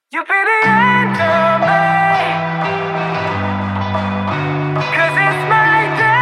You be the end of me, 'cause it's my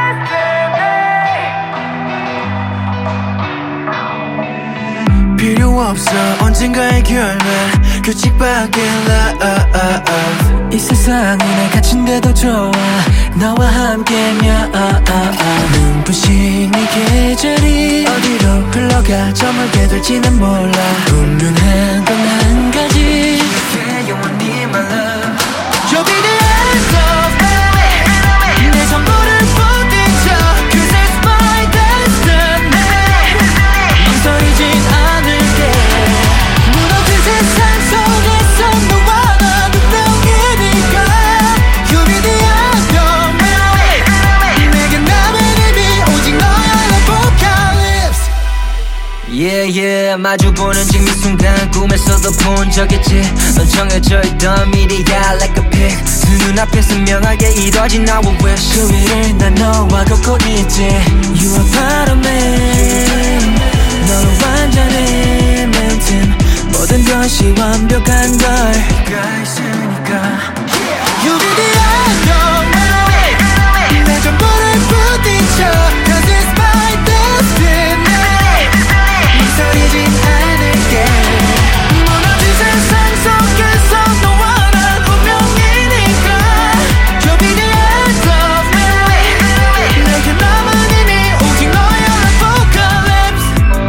destiny. 필요 없어 언젠가의 결말 규칙밖에 love 이 세상에 날 갇힌데도 좋아 너와 함께면 눈부신 이 계절이 어디로 흘러가 저물게 될지는 몰라 분명한 건 한 가지 그게 영원히 my love You'll be the end of me 내 전부를 부딪혀 'cause it's my destiny 망설이진 않을게 무너진 세상 속에서 너와 나 분명히니까 You'll be the end of me 내게 남은 의미 오직 너의 apocalypse Yeah yeah 마주보는 지금 이 순간 꿈에서도 본 적 있지 넌 정해져 있던 미래야 like a pic 두 눈앞에 선명하게 이뤄진 our wish 그 위를 난 너와 걷고 있지 You are part of me 너는 완전히 maintain 모든 것이 완벽한 걸 네가 있으니까 You be the end of me 내 전부를 부딪혀 'cause it's my destiny 망설이진 않을게 무너진 세상 속에서 너와 난 분명히니까 You'll be the end of me 내게 남은 의미 오직 너의 apocalypse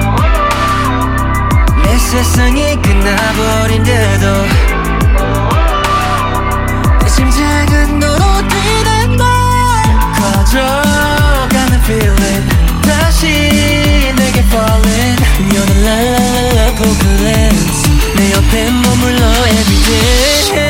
내 세상이 끝나버린데도 내 심장은 너로 뛰는 날 커져가는 feeling 다시 내게 falling You're the la la la la apocalypse 내 옆에 머물러 everyday